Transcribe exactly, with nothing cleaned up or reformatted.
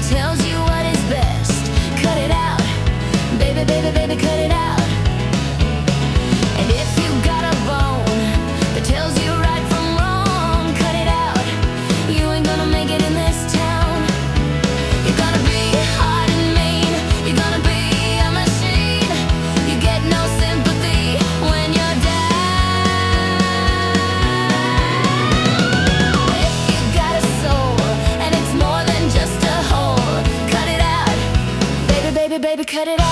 tells you what is best. Cut it out, baby, baby, baby, cut it out. And if you got a bone that tells you right from wrong, cut it out. You ain't gonna make it in this town. You're gonna be hard and mean. You're gonna be a machine. You get no sympathy when you're down. If you got a soul and it's more than just a hole, cut it out, baby, baby, baby, cut it out.